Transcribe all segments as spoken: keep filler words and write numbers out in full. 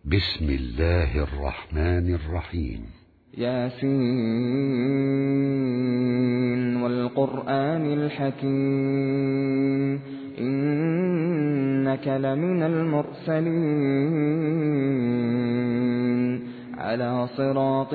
بسم الله الرحمن الرحيم. ياسين والقرآن الحكيم إنك لمن المرسلين على صراط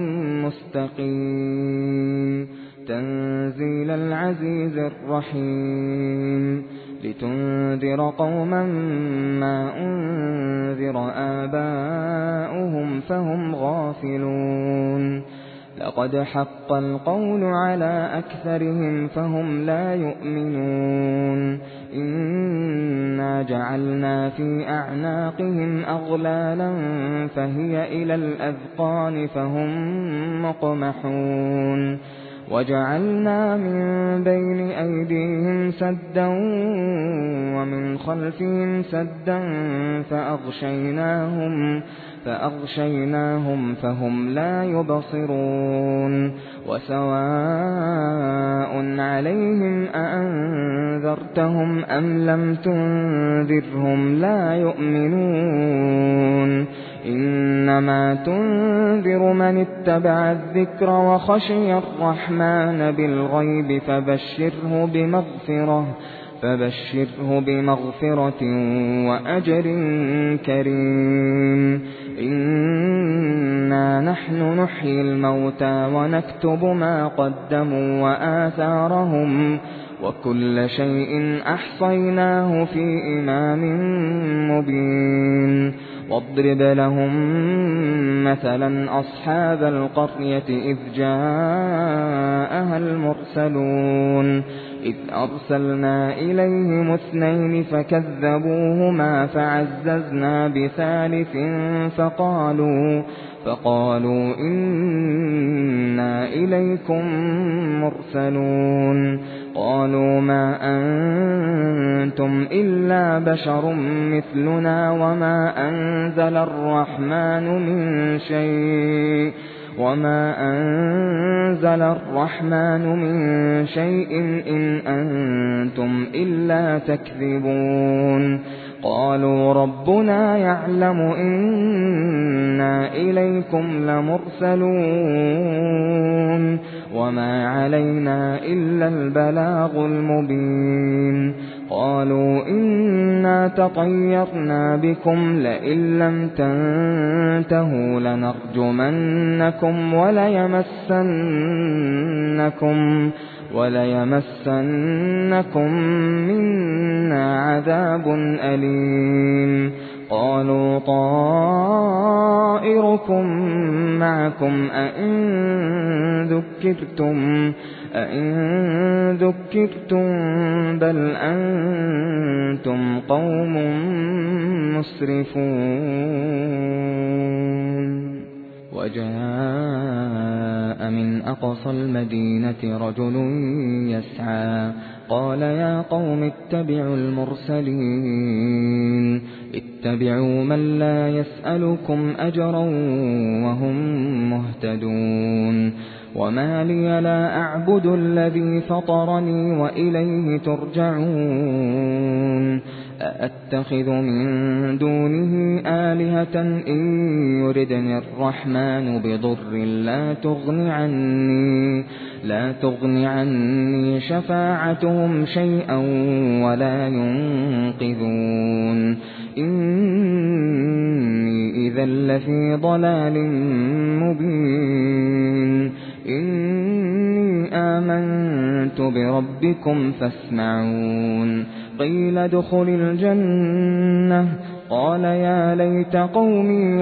مستقيم تنزيل العزيز الرحيم لتنذر قوما ما أنذر آباؤهم فهم غافلون لقد حق القول على أكثرهم فهم لا يؤمنون إنا جعلنا في أعناقهم أغلالا فهي إلى الأذقان فهم مقمحون وجعلنا من بين أيديهم سدا ومن خلفهم سدا فأغشيناهم فأغشيناهم فهم لا يبصرون وسواء عليهم أأنذرتهم أم لم تنذرهم لا يؤمنون إنما تنذر من اتبع الذكر وخشي الرحمن بالغيب فبشره بمغفرة فبشره بمغفرة وأجر كريم إنا نحن نحيي الموتى ونكتب ما قدموا وآثارهم وكل شيء أحصيناه في إمام مبين واضرب لهم مثلا أصحاب القرية إذ جاءها المرسلون إذ أرسلنا إليهم اثنين فكذبوهما فعززنا بثالث فقالوا فقالوا إنا إليكم مرسلون قالوا ما أنتم إلا بشر مثلنا وما أنزل الرحمن من شيء وما أنزل الرحمن من شيء إن أنتم إلا تكذبون قالوا ربنا يعلم إنا إليكم لمرسلون وما علينا إلا البلاغ المبين قالوا إنا تطيرنا بكم لئن لم تنتهوا لنرجمنكم وليمسنكم وليمسنكم منا عذاب أليم قالوا طائركم معكم أئن ذكرتم أئن ذكرتم بل أنتم قوم مسرفون وجاء من أقصى المدينة رجل يسعى قال يا قوم اتبعوا المرسلين اتبعوا من لا يسألكم أجرا وهم مهتدون وما لي لا أعبد الذي فطرني وإليه ترجعون أأتخذ من دونه آلهة إن يردني الرحمن بضر لا تغن عني لا تغن عني شفاعتهم شيئا ولا ينقذون إني إذا لفي ضلال مبين إني آمنت بربكم فاسمعون قيل ادخل الجنة قال يا ليت قومي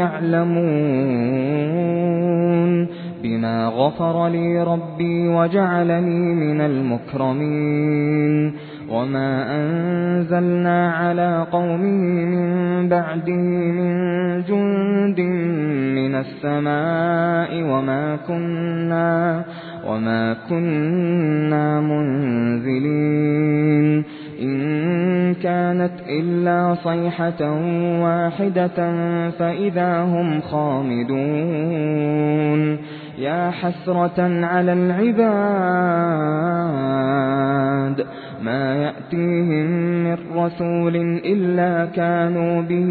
يعلمون بما غفر لي ربي وجعلني من المكرمين وما أنزلنا على قومه من بعده من جند من السماء وما كنا وما كنا منزلين إن كانت إلا صيحة واحدة فإذا هم خامدون يا حسرة على العباد ما يأتيهم من رسول إلا كانوا به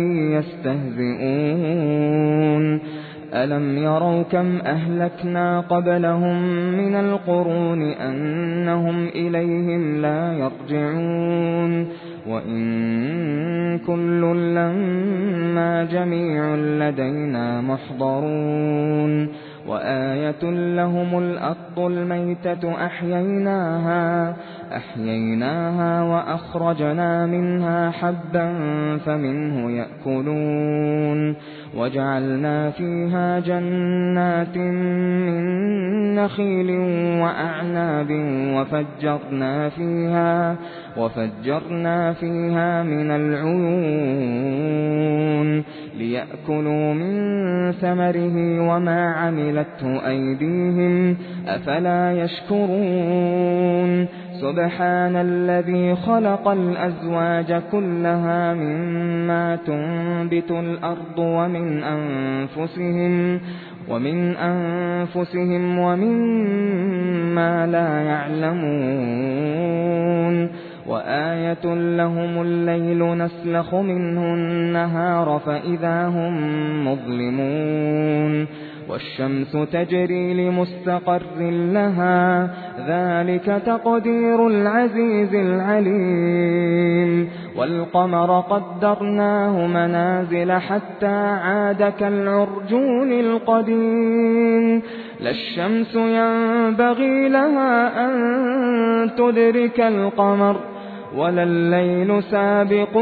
يستهزئون ألم يروا كم أهلكنا قبلهم من القرون أنهم إليهم لا يرجعون وإن كل لما جميع لدينا محضرون وآية لهم الأرض الميتة أحييناها أحييناها وأخرجنا منها حبا فمنه يأكلون وجعلنا فيها جنات من نخيل وأعناب وفجرنا فيها وفجرنا فيها من العيون ليأكلوا من ثمره وما عملته أيديهم أفلا يشكرون سبحان الذي خلق الأزواج كلها مما تنبت الأرض ومن أنفسهم ومن أنفسهم ومما لا يعلمون وآية لهم الليل نسلخ منه النهار فإذا هم مظلمون والشمس تجري لمستقر لها ذلك تقدير العزيز العليم والقمر قدرناه منازل حتى عاد كالعرجون القديم لا الشمس ينبغي لها أن تدرك القمر ولا الليل سابق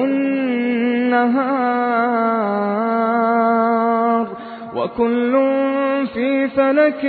النهار وكل في فلك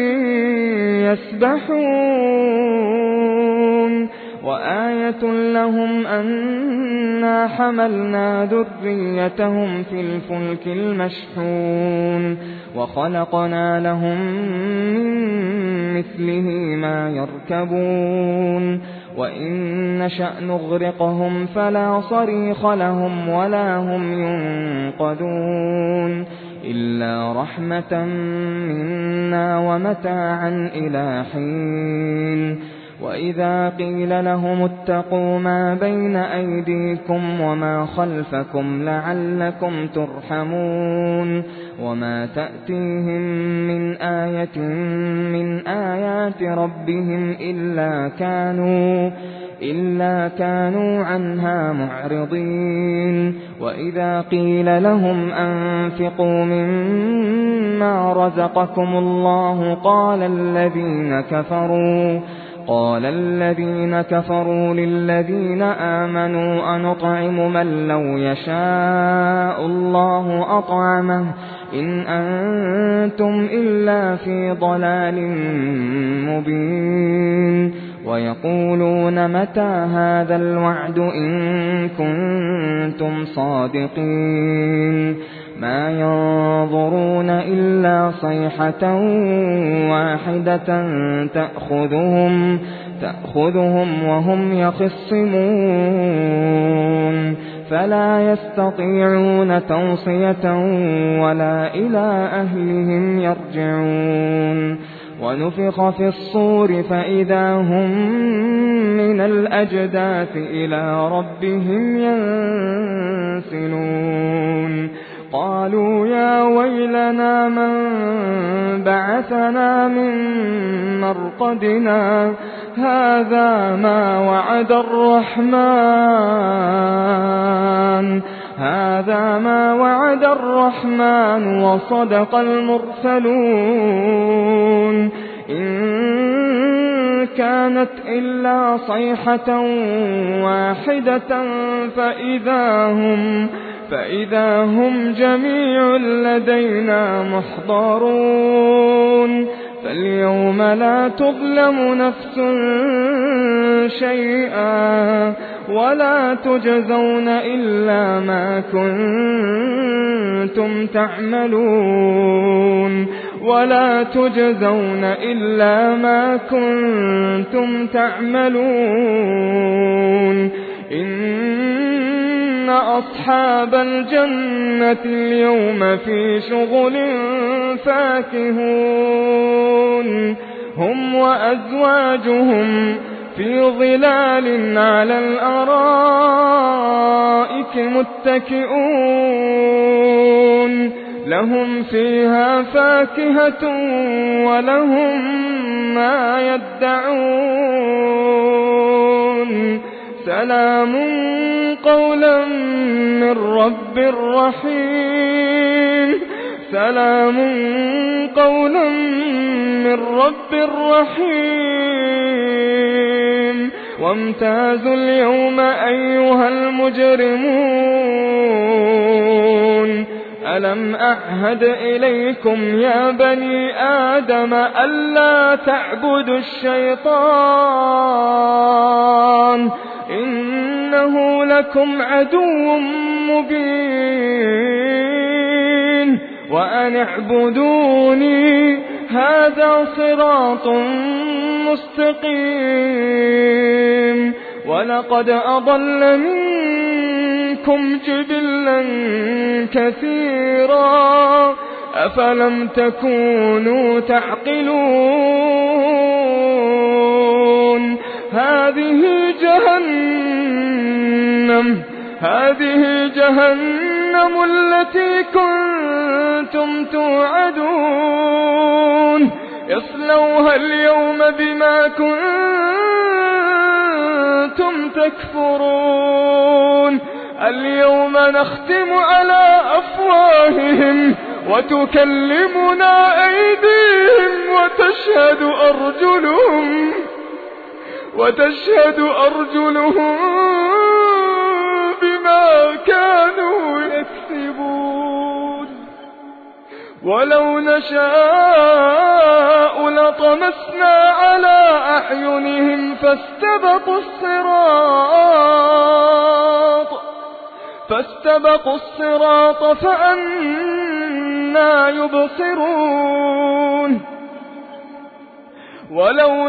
يسبحون وآية لهم أنا حملنا ذريتهم في الفلك المشحون وخلقنا لهم من مثله ما يركبون وإن نشأ نغرقهم فلا صريخ لهم ولا هم ينقذون إلا رحمة منا ومتاعا إلى حين وإذا قيل لهم اتقوا ما بين أيديكم وما خلفكم لعلكم ترحمون وما تأتيهم من آية من آيات ربهم إلا كانوا إلا كانوا عنها معرضين وإذا قيل لهم أنفقوا مما رزقكم الله قال الذين كفروا قال الذين كفروا للذين آمنوا أنطعم من لو يشاء الله أطعمه إن أنتم إلا في ضلال مبين ويقولون متى هذا الوعد إن كنتم صادقين ما ينظرون إلا صيحة واحدة تأخذهم تأخذهم وهم يخصمون فلا يستطيعون توصية ولا إلى أهلهم يرجعون ونفخ في الصور فإذا هم من الأجداث إلى ربهم ينسلون قالوا يا ويلنا من بعثنا من مرقدنا هذا ما وعد الرحمن هذا ما وعد الرحمن وصدق المرسلون إن كانت إلا صيحة واحدة فإذا هم فإذا هم جميع لدينا محضرون فاليوم لا تظلم نفس شيئا ولا تجزون إلا ما كنتم تعملون ولا تجزون إلا ما كنتم تعملون إن أصحاب الجنة اليوم في شغل فاكهون هم وأزواجهم في ظلال على الأرائك متكئون لهم فيها فاكهة ولهم ما يدعون سلام قولا من رب رحيم سلام قولا من رب رحيم وامتازوا اليوم أيها المجرمون ألم أعهد إليكم يا بني آدم ألا تعبدوا الشيطان إنه لكم عدو مبين وأن اعبدوني هذا صراط مستقيم ولقد أضل منكم جبلا كثيرا أفلم تكونوا تعقلون هذه جهنم هذه جهنم التي كنتم توعدون اصلوها اليوم بما كنتم تكفرون اليوم نختم على أفواههم وتكلمنا أيديهم وتشهد أرجلهم وتشهد أرجلهم بما كانوا يكسبون ولو نشاء لطمسنا على أعينهم فاستبقوا الصراط فاستبقوا الصراط فأنى يبصرون ولو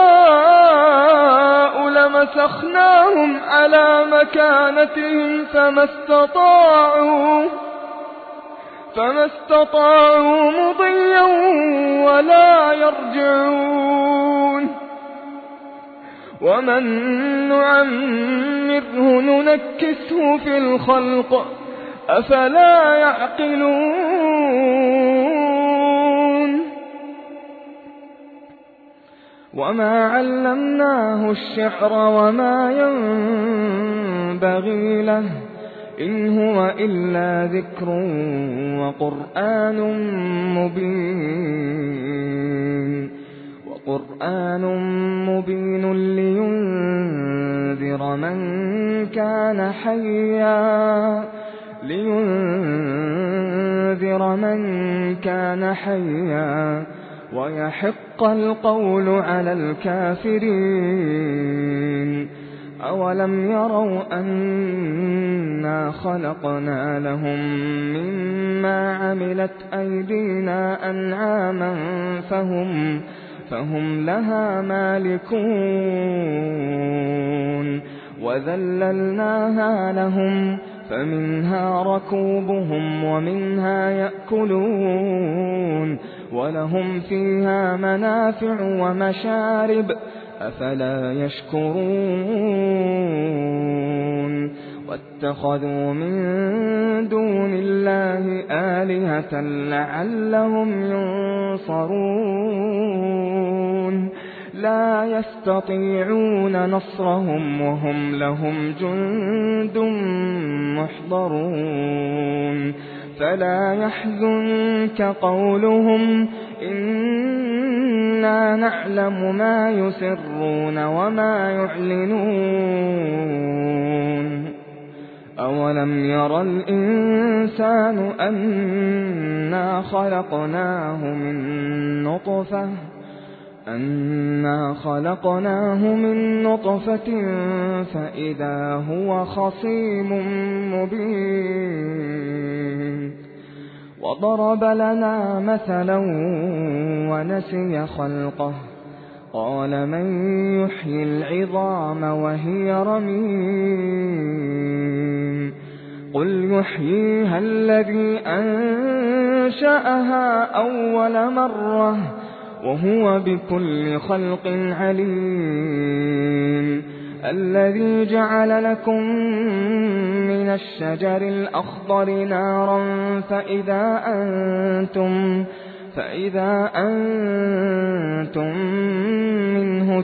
نشاء لمسخناهم على مكانتهم فما استطاعوا فما استطاعوا مضيا ولا يرجعون ومن نعمره ننكسه في الخلق أفلا يعقلون وما علمناه الشعر وما ينبغي له إن هو إلا ذكر وقرآن مبين وقرآن مبين لينذر من كان حيا لينذر من كان حيا ويحق القول على الكافرين أولم يروا أنا خلقنا لهم مما عملت أيدينا أنعاما فهم فهم لها مالكون وذللناها لهم فمنها ركوبهم ومنها يأكلون ولهم فيها منافع ومشارب أفلا يشكرون واتخذوا من دون الله آلهة لعلهم ينصرون لا يستطيعون نصرهم وهم لهم جند محضرون فلا يحزنك قولهم إنا نعلم ما يسرون وما يعلنون أولم يرى الإنسان أنا خلقناه من نطفة أنا خلقناه من نطفة فإذا هو خصيم مبين وضرب لنا مثلا ونسي خلقه قال من يحيي العظام وهي رميم قل يحييها الذي أنشأها أول مرة وهو بكل خلق عليم الذي جعل لكم من الشجر الأخضر نارا فإذا أنتم فإذا أنتم منه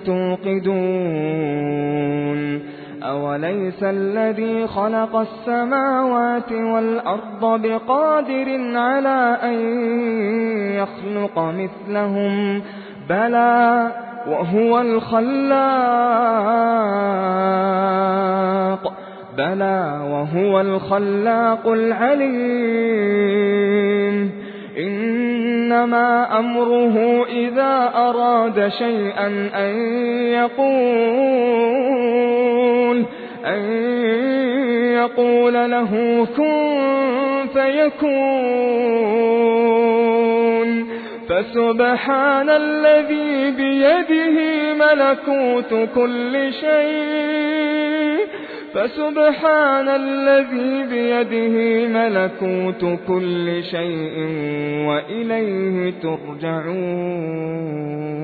توقدون أوليس الذي خلق السماوات والأرض بقادر على أن يخلق مثلهم بلى وهو الخلاق بلى وهو الخلاق العليم إنما أمره إذا أراد شيئا أن يقول أن يقول له كن فيكون فسبحان الذي بيده ملكوت كل شيء فسبحان الذي بيده ملكوت كل شيء وإليه ترجعون.